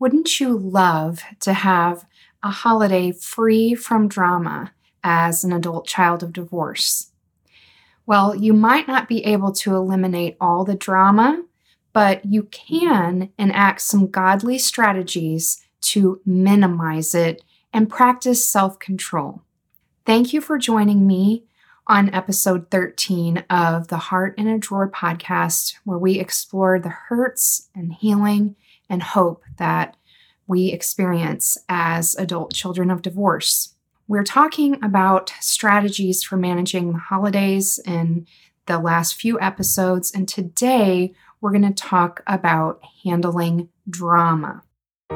Wouldn't you love to have a holiday free from drama as an adult child of divorce? Well, you might not be able to eliminate all the drama, but you can enact some godly strategies to minimize it and practice self-control. Thank you for joining me on episode 13 of the Heart in a Drawer podcast, where we explore the hurts and healing and hope that we experience as adult children of divorce. We're talking about strategies for managing the holidays in the last few episodes, and today we're going to talk about handling drama.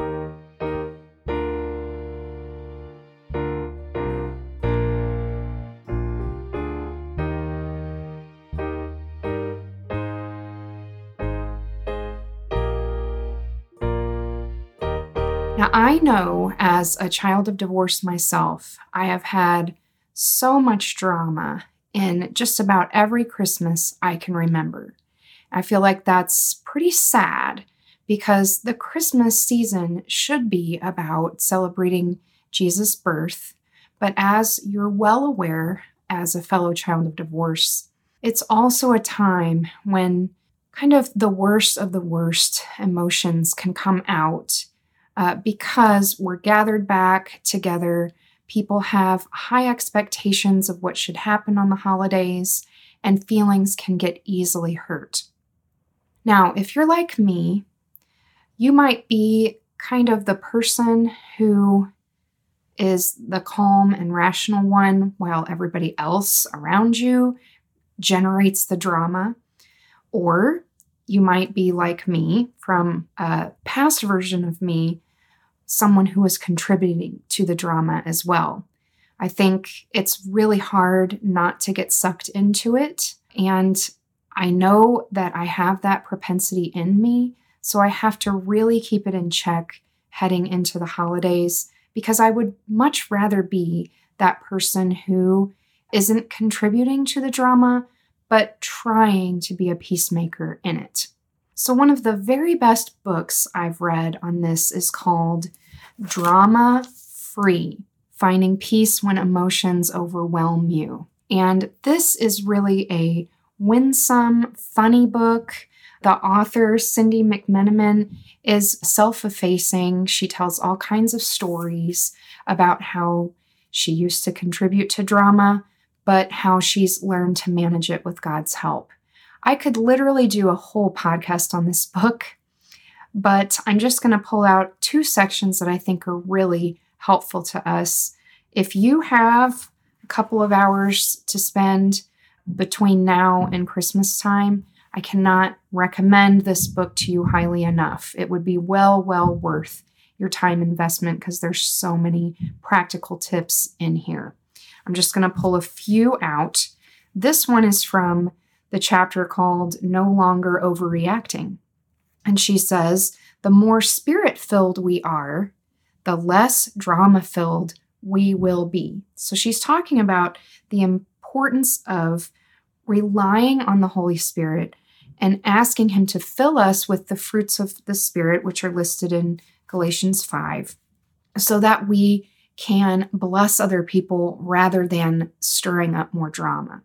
Now, I know as a child of divorce myself, I have had so much drama in just about every Christmas I can remember. I feel like that's pretty sad because the Christmas season should be about celebrating Jesus' birth. But as you're well aware, as a fellow child of divorce, it's also a time when kind of the worst of the worst emotions can come out. Because we're gathered back together, people have high expectations of what should happen on the holidays, and feelings can get easily hurt. Now, if you're like me, you might be kind of the person who is the calm and rational one while everybody else around you generates the drama. Or you might be like me from a past version of me, someone who is contributing to the drama as well. I think it's really hard not to get sucked into it. And I know that I have that propensity in me, so I have to really keep it in check heading into the holidays, because I would much rather be that person who isn't contributing to the drama, but trying to be a peacemaker in it. So one of the very best books I've read on this is called Drama Free: Finding Peace When Emotions Overwhelm You. And this is really a winsome, funny book. The author, Cindy McMenamin, is self-effacing. She tells all kinds of stories about how she used to contribute to drama, but how she's learned to manage it with God's help. I could literally do a whole podcast on this book, but I'm just going to pull out two sections that I think are really helpful to us. If you have a couple of hours to spend between now and Christmas time, I cannot recommend this book to you highly enough. It would be well worth your time investment because there's so many practical tips in here. I'm just going to pull a few out. This one is from the chapter called No Longer Overreacting. And she says, the more spirit-filled we are, the less drama-filled we will be. So she's talking about the importance of relying on the Holy Spirit and asking Him to fill us with the fruits of the Spirit, which are listed in Galatians 5, so that we can bless other people rather than stirring up more drama.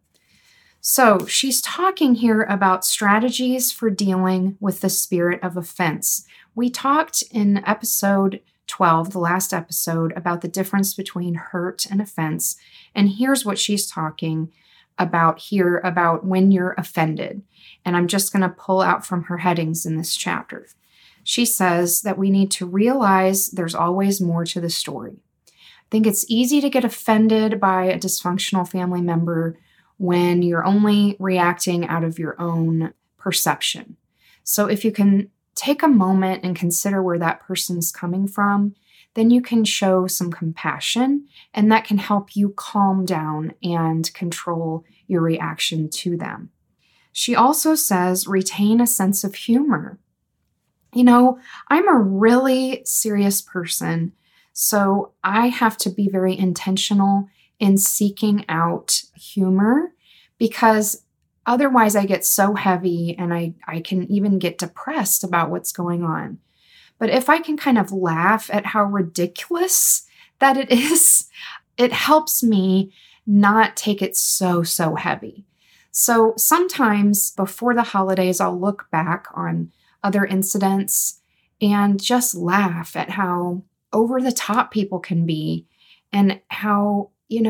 So she's talking here about strategies for dealing with the spirit of offense. We talked in episode 12, the last episode, about the difference between hurt and offense. And here's what she's talking about here about when you're offended. And I'm just going to pull out from her headings in this chapter. She says that we need to realize there's always more to the story. I think it's easy to get offended by a dysfunctional family member when you're only reacting out of your own perception. So if you can take a moment and consider where that person's coming from, then you can show some compassion, and that can help you calm down and control your reaction to them. She also says, retain a sense of humor. You know, I'm a really serious person, so I have to be very intentional in seeking out humor, because otherwise I get so heavy and I can even get depressed about what's going on. But if I can kind of laugh at how ridiculous that it is, it helps me not take it so heavy. So sometimes before the holidays, I'll look back on other incidents and just laugh at how over the top people can be and how,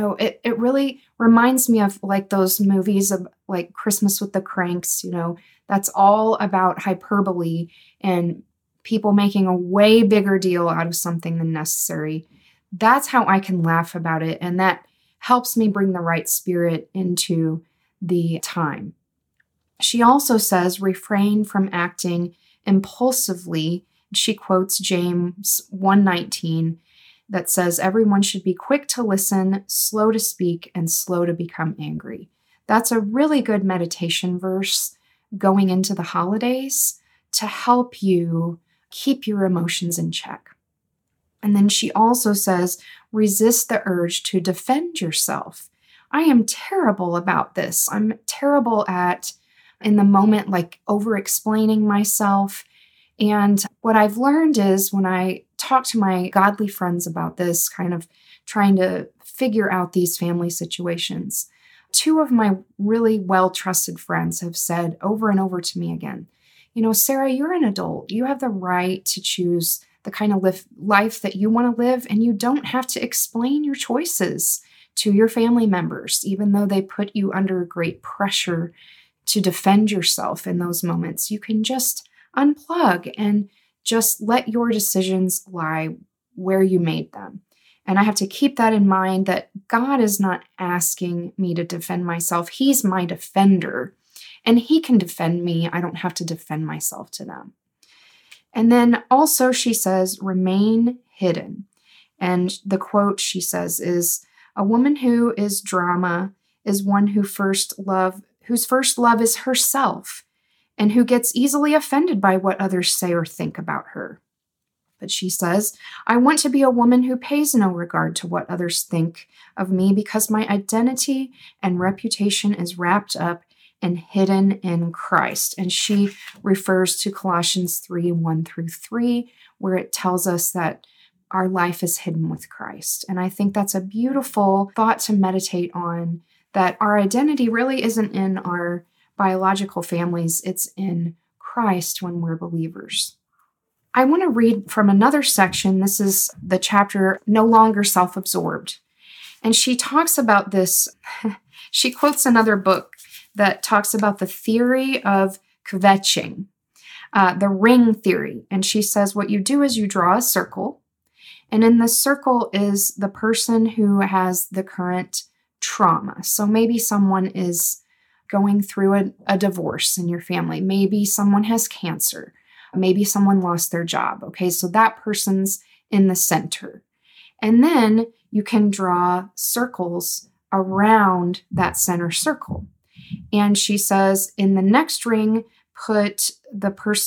it really reminds me of like those movies of like Christmas with the Cranks, that's all about hyperbole and people making a way bigger deal out of something than necessary. That's how I can laugh about it. And that helps me bring the right spirit into the time. She also says, refrain from acting impulsively. She quotes James 1:19 that says, everyone should be quick to listen, slow to speak, and slow to become angry. That's a really good meditation verse going into the holidays to help you keep your emotions in check. And then she also says, resist the urge to defend yourself. I am terrible about this. I'm terrible at, in the moment, like over-explaining myself. And what I've learned is when I talk to my godly friends about this, kind of trying to figure out these family situations, two of my really well-trusted friends have said over and over to me again, Sarah, you're an adult. You have the right to choose the kind of life that you want to live, and you don't have to explain your choices to your family members, even though they put you under great pressure to defend yourself in those moments. You can just unplug and just let your decisions lie where you made them. And I have to keep that in mind that God is not asking me to defend myself. He's my defender, and He can defend me. I don't have to defend myself to them. And then also she says, remain hidden. And the quote she says is, a woman who is drama is one whose first love is herself, and who gets easily offended by what others say or think about her. But she says, I want to be a woman who pays no regard to what others think of me because my identity and reputation is wrapped up and hidden in Christ. And she refers to Colossians 3:1-3, where it tells us that our life is hidden with Christ. And I think that's a beautiful thought to meditate on, that our identity really isn't in our biological families, it's in Christ when we're believers. I want to read from another section. This is the chapter, No Longer Self-Absorbed. And she talks about this. She quotes another book that talks about the theory of kvetching, the ring theory. And she says what you do is you draw a circle, and in the circle is the person who has the current trauma. So maybe someone is going through a divorce in your family. Maybe someone has cancer. Maybe someone lost their job. Okay, so that person's in the center. And then you can draw circles around that center circle. And she says, in the next ring, put the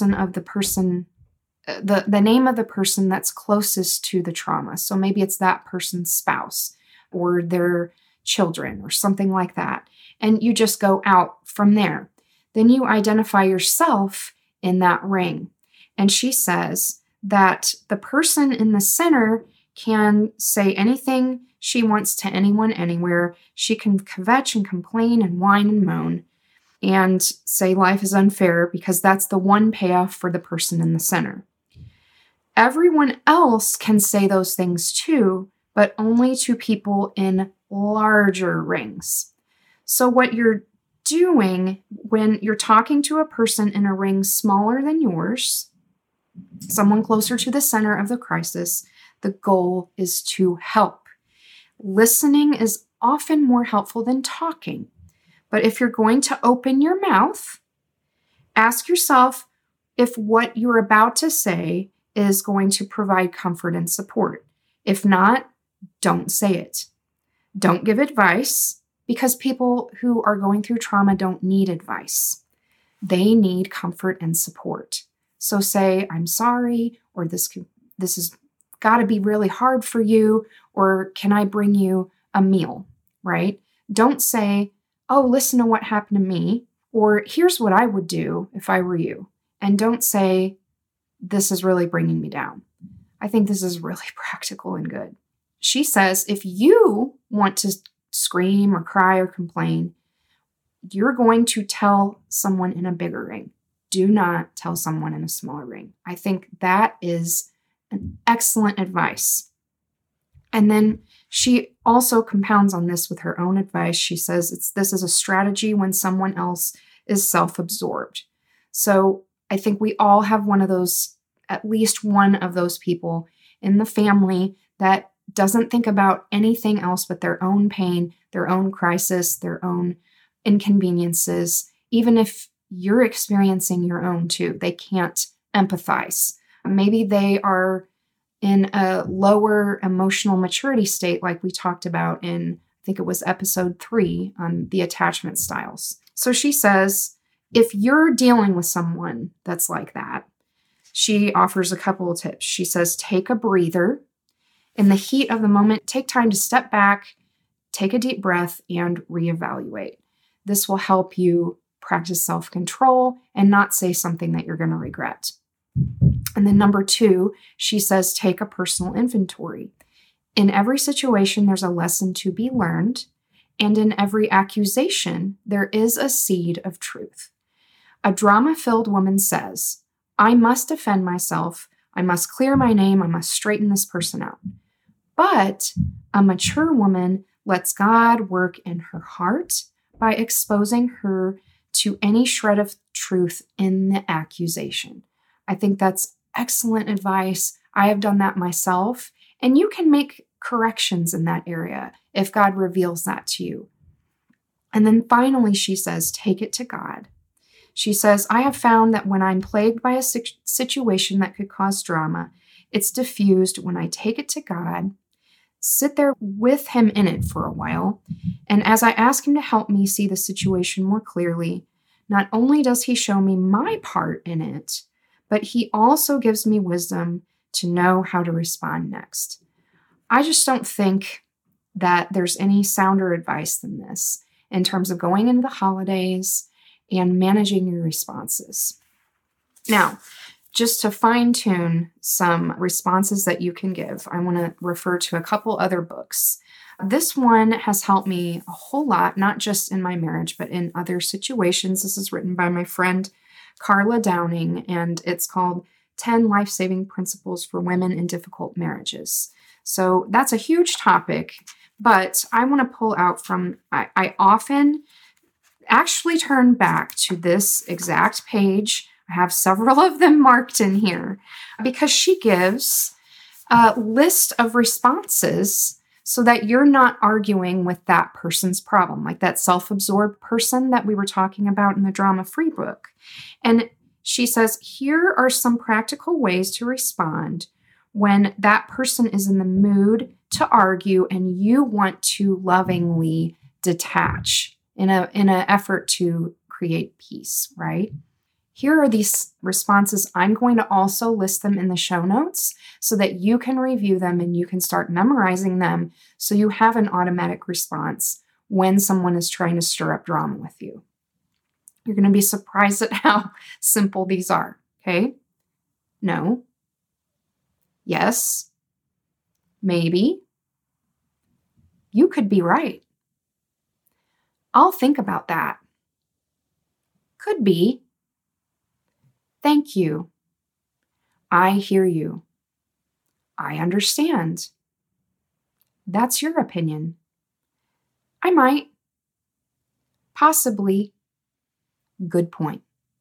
name of the person that's closest to the trauma. So maybe it's that person's spouse or their children or something like that. And you just go out from there. Then you identify yourself in that ring. And she says that the person in the center can say anything she wants to anyone, anywhere. She can kvetch and complain and whine and moan and say life is unfair because that's the one payoff for the person in the center. Everyone else can say those things too, but only to people in larger rings. So what you're doing when you're talking to a person in a ring smaller than yours, someone closer to the center of the crisis, the goal is to help. Listening is often more helpful than talking. But if you're going to open your mouth, ask yourself if what you're about to say is going to provide comfort and support. If not, don't say it. Don't give advice, because people who are going through trauma don't need advice. They need comfort and support. So say, I'm sorry, or this has got to be really hard for you, or can I bring you a meal, right? Don't say, oh, listen to what happened to me, or here's what I would do if I were you. And don't say, this is really bringing me down. I think this is really practical and good. She says, if you want to scream or cry or complain, you're going to tell someone in a bigger ring. Do not tell someone in a smaller ring. I think that is an excellent advice. And then she also compounds on this with her own advice. She says this is a strategy when someone else is self-absorbed. So I think we all have one of those, at least one of those people in the family that doesn't think about anything else but their own pain, their own crisis, their own inconveniences. Even if you're experiencing your own too, they can't empathize. Maybe they are in a lower emotional maturity state, like we talked about in, I think it was episode 3 on the attachment styles. So she says, if you're dealing with someone that's like that, she offers a couple of tips. She says, take a breather. In the heat of the moment, take time to step back, take a deep breath, and reevaluate. This will help you practice self-control and not say something that you're going to regret. And then number 2, she says, take a personal inventory. In every situation, there's a lesson to be learned, and in every accusation, there is a seed of truth. A drama-filled woman says, I must defend myself, I must clear my name, I must straighten this person out. But a mature woman lets God work in her heart by exposing her to any shred of truth in the accusation. I think that's excellent advice. I have done that myself, and you can make corrections in that area if God reveals that to you. And then finally, she says, take it to God. She says, I have found that when I'm plagued by a situation that could cause drama, it's diffused when I take it to God, sit there with Him in it for a while, and as I ask Him to help me see the situation more clearly, not only does He show me my part in it, but He also gives me wisdom to know how to respond next. I just don't think that there's any sounder advice than this in terms of going into the holidays and managing your responses. Now, just to fine-tune some responses that you can give, I want to refer to a couple other books. This one has helped me a whole lot, not just in my marriage, but in other situations. This is written by my friend Carla Downing, and it's called 10 Life-Saving Principles for Women in Difficult Marriages. So that's a huge topic, but I want to pull out from, I often actually turn back to this exact page. I have several of them marked in here because she gives a list of responses so that you're not arguing with that person's problem, like that self-absorbed person that we were talking about in the Drama-Free book. And she says, here are some practical ways to respond when that person is in the mood to argue and you want to lovingly detach in an effort to create peace, right? Here are these responses. I'm going to also list them in the show notes so that you can review them and you can start memorizing them so you have an automatic response when someone is trying to stir up drama with you. You're going to be surprised at how simple these are, okay? No. Yes. Maybe. You could be right. I'll think about that. Could be. Thank you. I hear you. I understand. That's your opinion. I might. Possibly. Good point.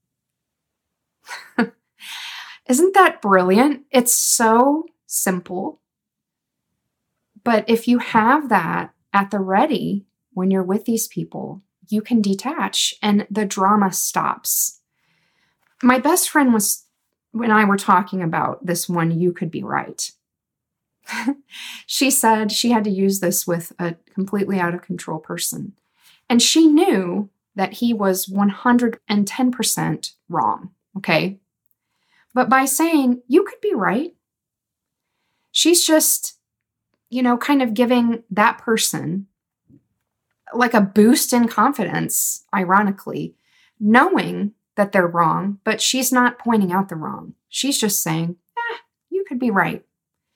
Isn't that brilliant? It's so simple. But if you have that at the ready when you're with these people, you can detach and the drama stops. My best friend when I were talking about this one, you could be right. She said she had to use this with a completely out of control person. And she knew that he was 110% wrong, okay? But by saying, you could be right, she's just, kind of giving that person like a boost in confidence, ironically, knowing that they're wrong, but she's not pointing out the wrong. She's just saying, you could be right.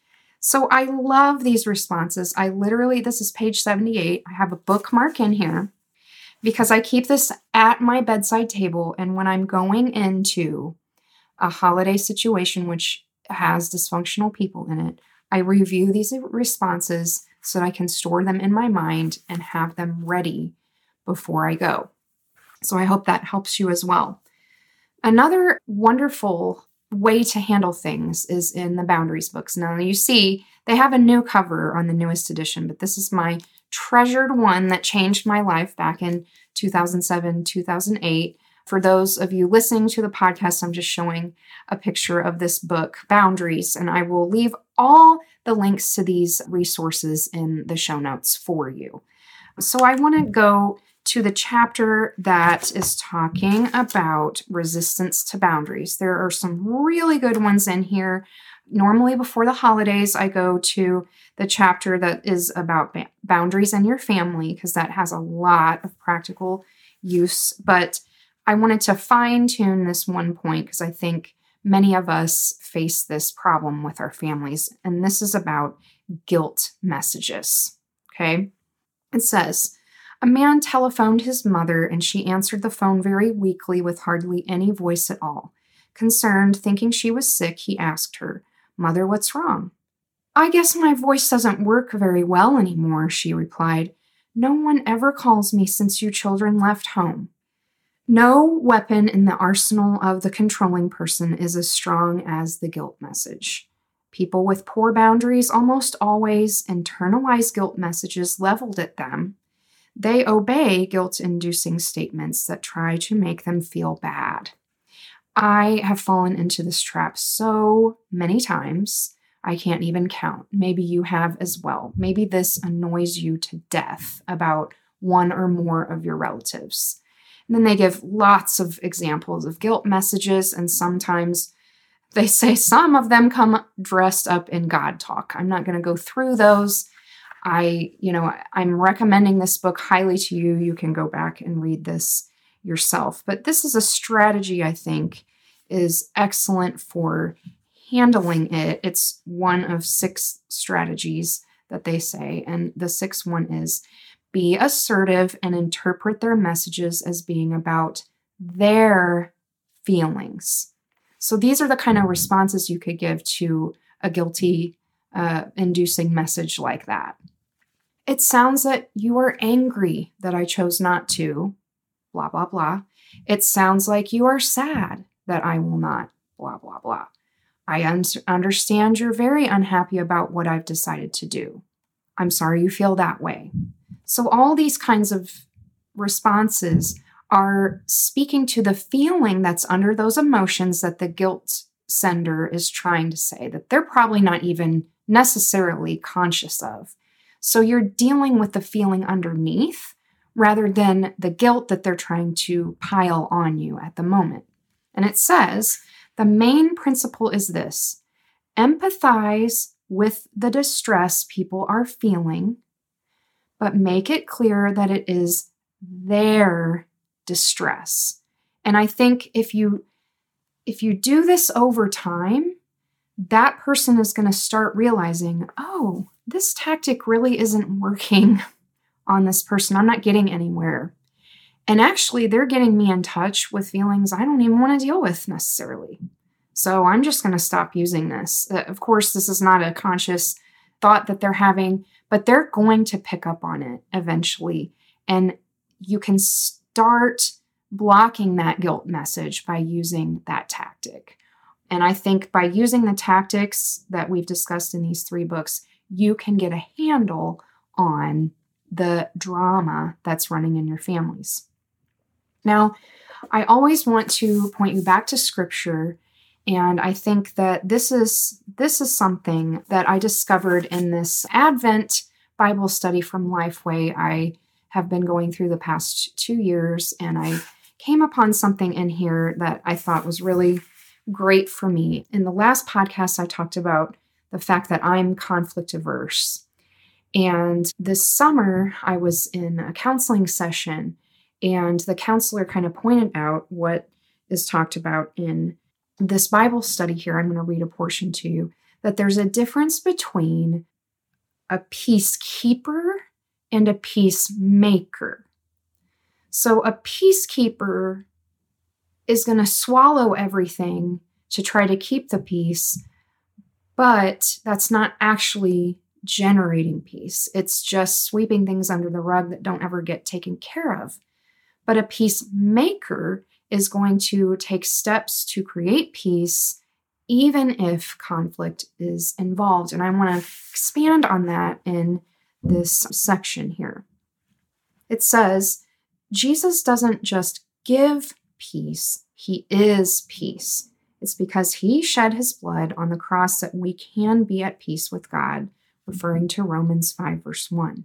So I love these responses. This is page 78. I have a bookmark in here because I keep this at my bedside table. And when I'm going into a holiday situation which has dysfunctional people in it, I review these responses so that I can store them in my mind and have them ready before I go. So I hope that helps you as well. Another wonderful way to handle things is in the Boundaries books. Now you see they have a new cover on the newest edition, but this is my treasured one that changed my life back in 2007, 2008. For those of you listening to the podcast, I'm just showing a picture of this book, Boundaries, and I will leave all the links to these resources in the show notes for you. So I want to go to the chapter that is talking about resistance to boundaries. There are some really good ones in here. Normally before the holidays, I go to the chapter that is about boundaries in your family because that has a lot of practical use. But I wanted to fine-tune this one point because I think many of us face this problem with our families, and this is about guilt messages. Okay? It says, a man telephoned his mother, and she answered the phone very weakly with hardly any voice at all. Concerned, thinking she was sick, he asked her, Mother, what's wrong? I guess my voice doesn't work very well anymore, she replied. No one ever calls me since you children left home. No weapon in the arsenal of the controlling person is as strong as the guilt message. People with poor boundaries almost always internalize guilt messages leveled at them. They obey guilt-inducing statements that try to make them feel bad. I have fallen into this trap so many times, I can't even count. Maybe you have as well. Maybe this annoys you to death about one or more of your relatives. And then they give lots of examples of guilt messages, and sometimes they say some of them come dressed up in God talk. I'm not going to go through those. I'm recommending this book highly to you. You can go back and read this yourself. But this is a strategy I think is excellent for handling it. It's one of 6 strategies that they say. And the 6th one is be assertive and interpret their messages as being about their feelings. So these are the kind of responses you could give to a guilty inducing message like that. It sounds that you are angry that I chose not to, blah, blah, blah. It sounds like you are sad that I will not, blah, blah, blah. I understand you're very unhappy about what I've decided to do. I'm sorry you feel that way. So all these kinds of responses are speaking to the feeling that's under those emotions that the guilt sender is trying to say, that they're probably not even necessarily conscious of. So you're dealing with the feeling underneath rather than the guilt that they're trying to pile on you at the moment. And it says, the main principle is this: empathize with the distress people are feeling, but make it clear that it is their distress. And I think if you do this over time, that person is going to start realizing, oh, this tactic really isn't working on this person. I'm not getting anywhere. And actually, they're getting me in touch with feelings I don't even want to deal with necessarily. So I'm just going to stop using this. Of course, this is not a conscious thought that they're having, but they're going to pick up on it eventually. And you can start blocking that guilt message by using that tactic. And I think by using the tactics that we've discussed in these 3 books, you can get a handle on the drama that's running in your families. Now, I always want to point you back to Scripture, and I think that this is something that I discovered in this Advent Bible study from Lifeway I have been going through the past 2 years, and I came upon something in here that I thought was really great for me. In the last podcast, I talked about the fact that I'm conflict averse. And this summer, I was in a counseling session, and the counselor kind of pointed out what is talked about in this Bible study here. I'm going to read a portion to you, that there's a difference between a peacekeeper and a peacemaker. So a peacekeeper is going to swallow everything to try to keep the peace, but that's not actually generating peace. It's just sweeping things under the rug that don't ever get taken care of. But a peacemaker is going to take steps to create peace, even if conflict is involved. And I want to expand on that in this section here. It says, Jesus doesn't just give peace, he is peace. It's because he shed his blood on the cross that we can be at peace with God, referring to Romans 5, verse 1.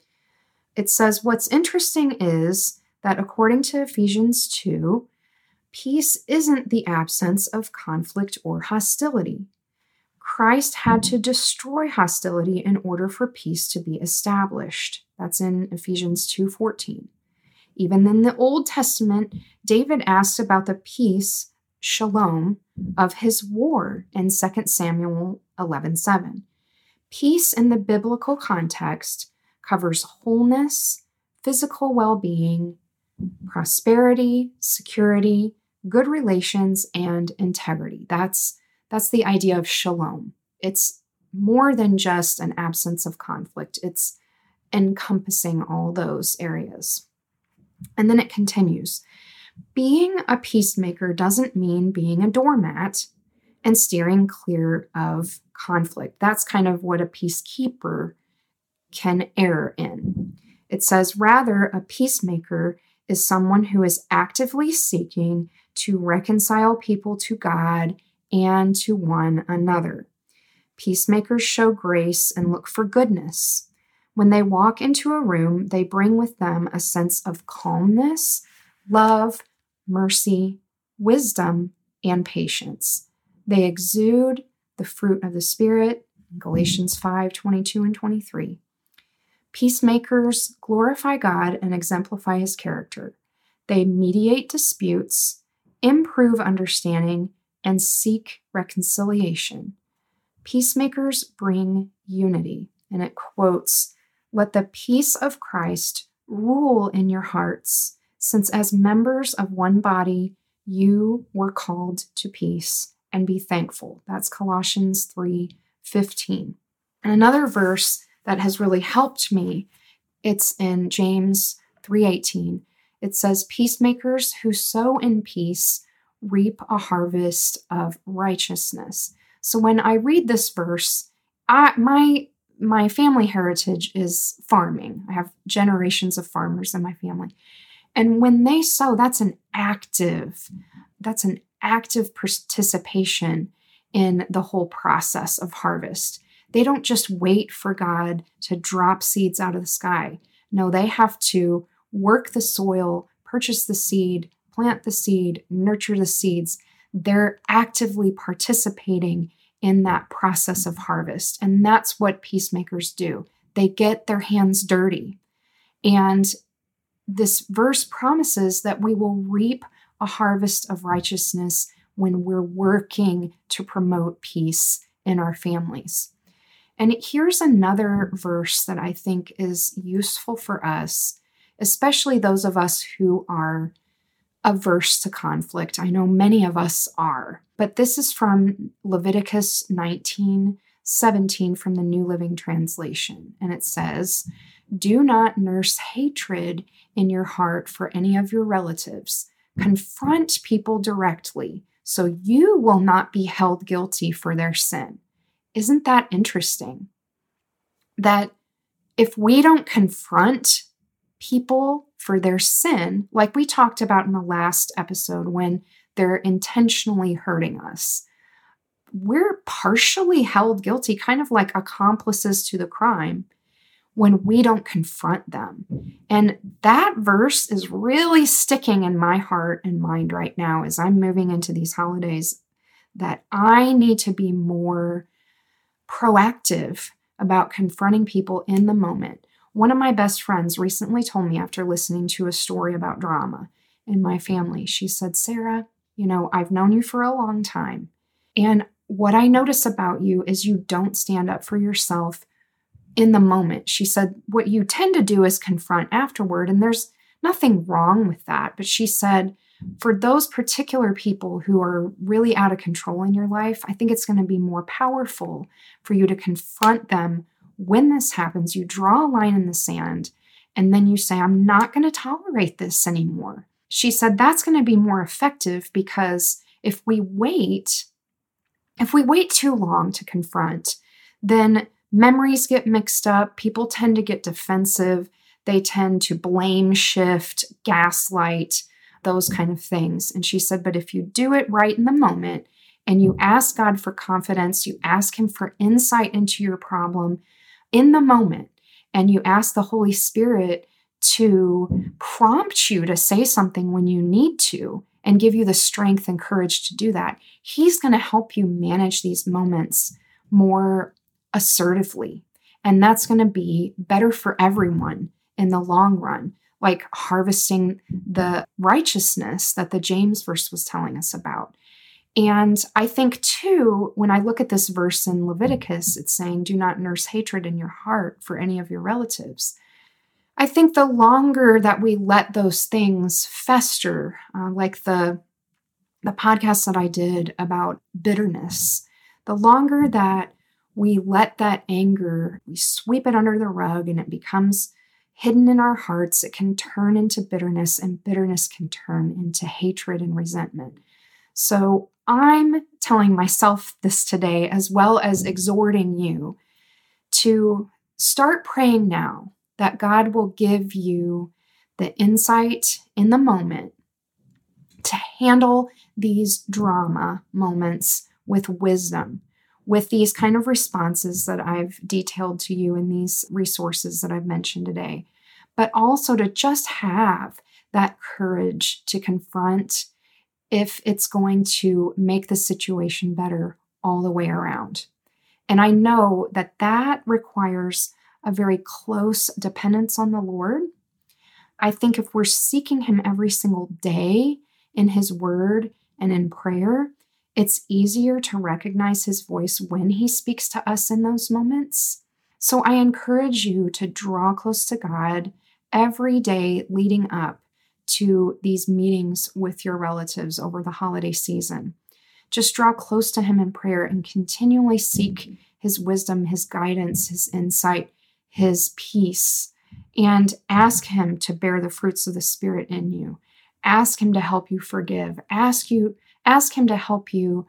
It says, what's interesting is that according to Ephesians 2, peace isn't the absence of conflict or hostility. Christ had to destroy hostility in order for peace to be established. That's in Ephesians 2:14. Even in the Old Testament, David asked about the peace, shalom, of his war in 2 Samuel 11:7. Peace in the biblical context covers wholeness, physical well-being, prosperity, security, good relations, and integrity. That's the idea of shalom. It's more than just an absence of conflict. It's encompassing all those areas. And then it continues. Being a peacemaker doesn't mean being a doormat and steering clear of conflict. That's kind of what a peacekeeper can err in. It says, rather, a peacemaker is someone who is actively seeking to reconcile people to God and to one another. Peacemakers show grace and look for goodness. When they walk into a room, they bring with them a sense of calmness, love, mercy, wisdom, and patience. They exude the fruit of the Spirit, Galatians 5:22 and 23. Peacemakers glorify God and exemplify his character. They mediate disputes, improve understanding, and seek reconciliation. Peacemakers bring unity. And it quotes, let the peace of Christ rule in your hearts, since as members of one body, you were called to peace, and be thankful. That's Colossians 3:15. And another verse that has really helped me, it's in James 3:18. It says, peacemakers who sow in peace reap a harvest of righteousness. So when I read this verse, my family heritage is farming. I have generations of farmers in my family. And when they sow, that's an active participation in the whole process of harvest. They don't just wait for God to drop seeds out of the sky. No, they have to work the soil, purchase the seed, plant the seed, nurture the seeds. They're actively participating in that process of harvest. And that's what peacemakers do. They get their hands dirty. And this verse promises that we will reap a harvest of righteousness when we're working to promote peace in our families. And here's another verse that I think is useful for us, especially those of us who are averse to conflict. I know many of us are, but this is from Leviticus 19:17 from the New Living Translation. And it says, do not nurse hatred in your heart for any of your relatives. Confront people directly so you will not be held guilty for their sin. Isn't that interesting? That if we don't confront people for their sin, like we talked about in the last episode when they're intentionally hurting us, we're partially held guilty, kind of like accomplices to the crime, when we don't confront them. And that verse is really sticking in my heart and mind right now as I'm moving into these holidays, that I need to be more proactive about confronting people in the moment. One of my best friends recently told me after listening to a story about drama in my family, she said, Sarah, I've known you for a long time. And what I notice about you is you don't stand up for yourself in the moment. She said, what you tend to do is confront afterward, and there's nothing wrong with that. But she said, for those particular people who are really out of control in your life, I think it's going to be more powerful for you to confront them when this happens. You draw a line in the sand, and then you say, I'm not going to tolerate this anymore. She said that's going to be more effective because if we wait too long to confront, then memories get mixed up. People tend to get defensive. They tend to blame shift, gaslight, those kind of things. And she said, but if you do it right in the moment and you ask God for confidence, you ask Him for insight into your problem in the moment, and you ask the Holy Spirit to prompt you to say something when you need to and give you the strength and courage to do that, He's going to help you manage these moments more assertively. And that's going to be better for everyone in the long run, like harvesting the righteousness that the James verse was telling us about. And I think, too, when I look at this verse in Leviticus, it's saying, do not nurse hatred in your heart for any of your relatives. I think the longer that we let those things fester, like the podcast that I did about bitterness, the longer that we let that anger, we sweep it under the rug and it becomes hidden in our hearts, it can turn into bitterness, and bitterness can turn into hatred and resentment. So I'm telling myself this today, as well as exhorting you to start praying now that God will give you the insight in the moment to handle these drama moments with wisdom, with these kind of responses that I've detailed to you in these resources that I've mentioned today, but also to just have that courage to confront if it's going to make the situation better all the way around. And I know that that requires a very close dependence on the Lord. I think if we're seeking Him every single day in His Word and in prayer, it's easier to recognize His voice when He speaks to us in those moments. So I encourage you to draw close to God every day leading up to these meetings with your relatives over the holiday season. Just draw close to Him in prayer and continually seek His wisdom, His guidance, His insight, His peace, and ask Him to bear the fruits of the Spirit in you. Ask Him to help you forgive. Ask Him to help you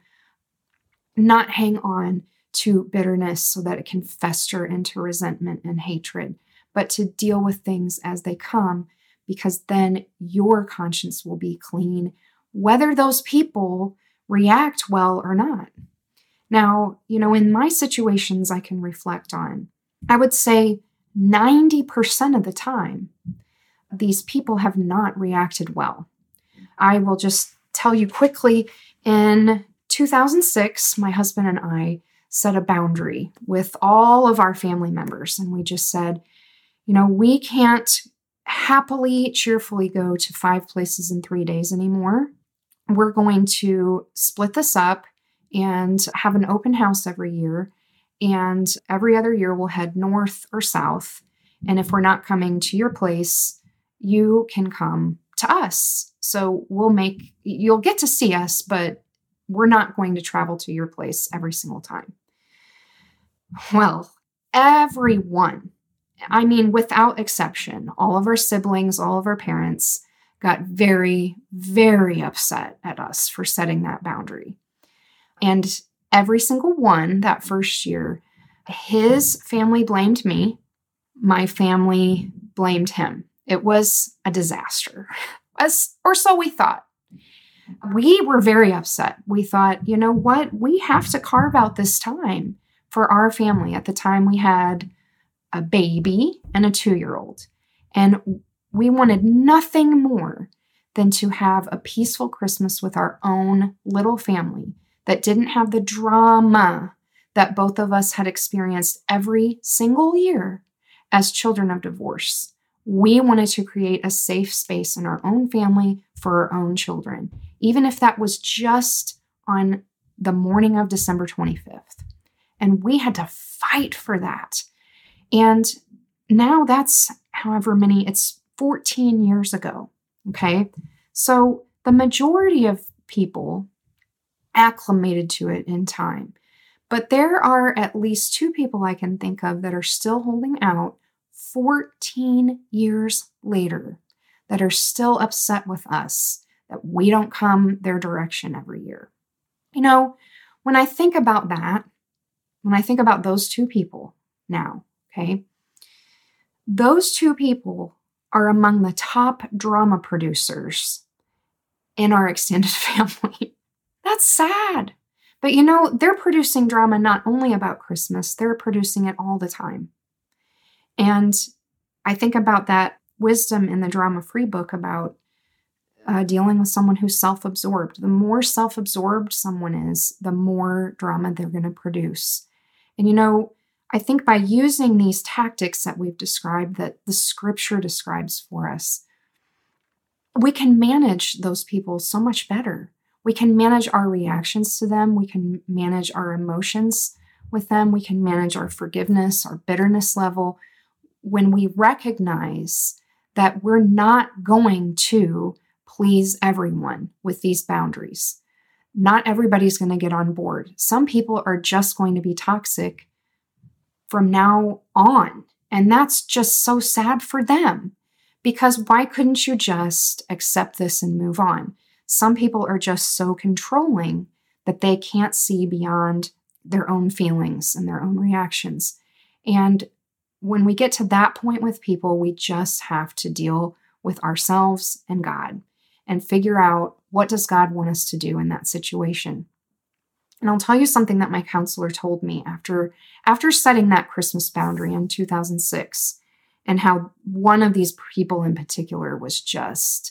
not hang on to bitterness so that it can fester into resentment and hatred, but to deal with things as they come, because then your conscience will be clean, whether those people react well or not. Now, in my situations I can reflect on, I would say 90% of the time, these people have not reacted well. I will just tell you quickly, in 2006, my husband and I set a boundary with all of our family members. And we just said, we can't happily, cheerfully go to 5 places in 3 days anymore. We're going to split this up and have an open house every year. And every other year we'll head north or south. And if we're not coming to your place, you can come to us. So you'll get to see us, but we're not going to travel to your place every single time. Well, everyone, without exception, all of our siblings, all of our parents got very, very upset at us for setting that boundary. And every single one that first year, his family blamed me. My family blamed him. It was a disaster, or so we thought. We were very upset. We thought, you know what? We have to carve out this time for our family. At the time, we had a baby and a 2-year-old. And we wanted nothing more than to have a peaceful Christmas with our own little family that didn't have the drama that both of us had experienced every single year as children of divorce. We wanted to create a safe space in our own family for our own children, even if that was just on the morning of December 25th. And we had to fight for that. And now that's it's 14 years ago. Okay. So the majority of people acclimated to it in time. But there are at least 2 people I can think of that are still holding out 14 years later, that are still upset with us that we don't come their direction every year. When I think about that, when I think about those 2 people now, okay, those 2 people are among the top drama producers in our extended family. That's sad. But they're producing drama not only about Christmas, they're producing it all the time. And I think about that wisdom in the Drama Free book about dealing with someone who's self-absorbed. The more self-absorbed someone is, the more drama they're going to produce. And I think by using these tactics that we've described, that the scripture describes for us, we can manage those people so much better. We can manage our reactions to them. We can manage our emotions with them. We can manage our forgiveness, our bitterness level, when we recognize that we're not going to please everyone with these boundaries. Not everybody's going to get on board. Some people are just going to be toxic from now on. And that's just so sad for them. Because why couldn't you just accept this and move on? Some people are just so controlling that they can't see beyond their own feelings and their own reactions. And when we get to that point with people, we just have to deal with ourselves and God and figure out, what does God want us to do in that situation? And I'll tell you something that my counselor told me after setting that Christmas boundary in 2006, and how one of these people in particular was just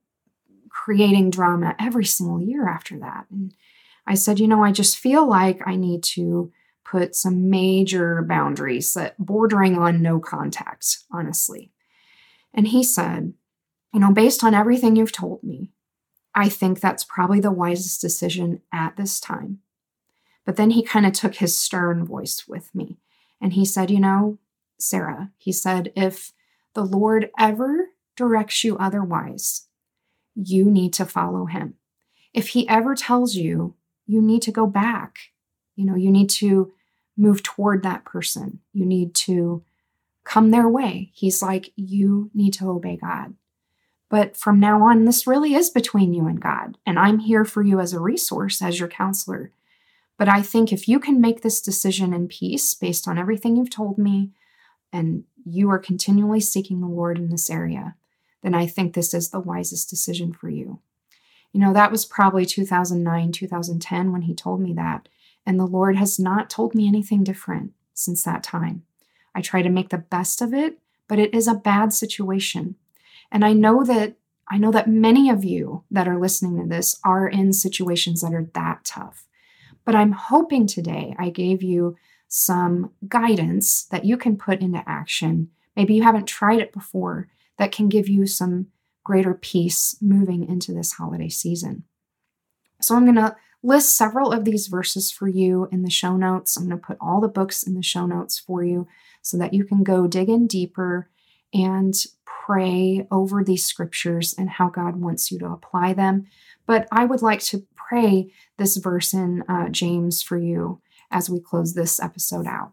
creating drama every single year after that. And I said, I just feel like I need to put some major boundaries that bordering on no contact, honestly. And he said, based on everything you've told me, I think that's probably the wisest decision at this time. But then he kind of took his stern voice with me and he said, Sarah, he said, if the Lord ever directs you otherwise, you need to follow him. If he ever tells you, you need to go back, you need to move toward that person. You need to come their way. He's like, you need to obey God. But from now on, this really is between you and God. And I'm here for you as a resource, as your counselor. But I think if you can make this decision in peace based on everything you've told me, and you are continually seeking the Lord in this area, then I think this is the wisest decision for you. That was probably 2009, 2010 when he told me that. And the Lord has not told me anything different since that time. I try to make the best of it, but it is a bad situation. And I know that many of you that are listening to this are in situations that are that tough. But I'm hoping today I gave you some guidance that you can put into action. Maybe you haven't tried it before, that can give you some greater peace moving into this holiday season. So I'm going to list several of these verses for you in the show notes. I'm going to put all the books in the show notes for you so that you can go dig in deeper and pray over these scriptures and how God wants you to apply them. But I would like to pray this verse in James for you as we close this episode out.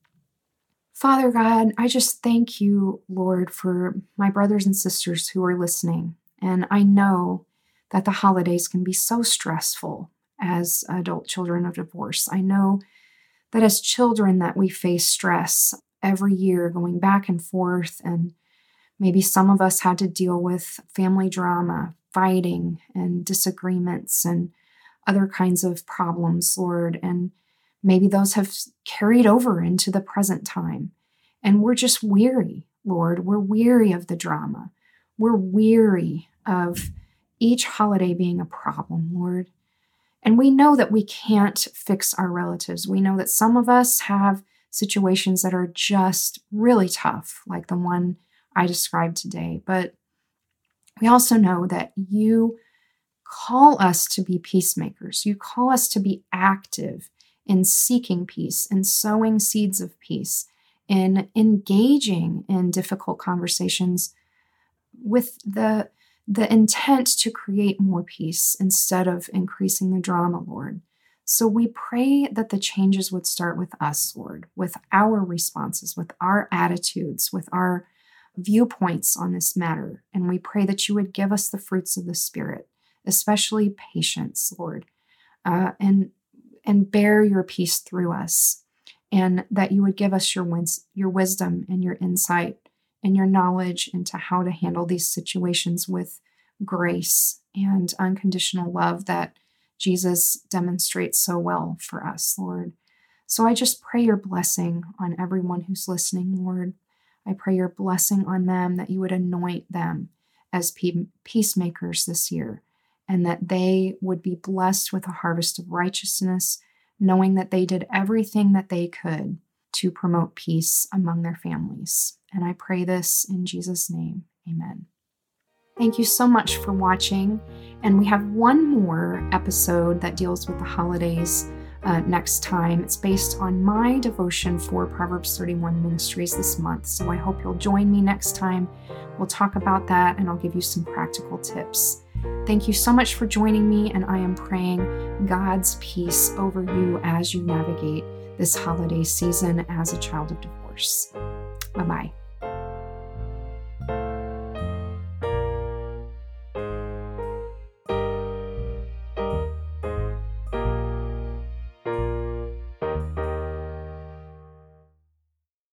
Father God, I just thank you, Lord, for my brothers and sisters who are listening. And I know that the holidays can be so stressful as adult children of divorce. I know that as children that we face stress every year going back and forth, and maybe some of us had to deal with family drama, fighting and disagreements and other kinds of problems, Lord, and maybe those have carried over into the present time. And we're just weary, Lord. We're weary of the drama. We're weary of each holiday being a problem, Lord. And we know that we can't fix our relatives. We know that some of us have situations that are just really tough, like the one I described today. But we also know that you call us to be peacemakers. You call us to be active in seeking peace, in sowing seeds of peace, in engaging in difficult conversations with the intent to create more peace instead of increasing the drama, Lord. So we pray that the changes would start with us, Lord, with our responses, with our attitudes, with our viewpoints on this matter. And we pray that you would give us the fruits of the Spirit, especially patience, Lord, and bear your peace through us, and that you would give us your wisdom and your insight and your knowledge into how to handle these situations with grace and unconditional love that Jesus demonstrates so well for us, Lord. So I just pray your blessing on everyone who's listening, Lord. I pray your blessing on them, that you would anoint them as peacemakers this year, and that they would be blessed with a harvest of righteousness, knowing that they did everything that they could to promote peace among their families. And I pray this in Jesus' name. Amen. Thank you so much for watching. And we have one more episode that deals with the holidays next time. It's based on my devotion for Proverbs 31 Ministries this month. So I hope you'll join me next time. We'll talk about that, and I'll give you some practical tips. Thank you so much for joining me, and I am praying God's peace over you as you navigate this holiday season as a child of divorce. Bye-bye.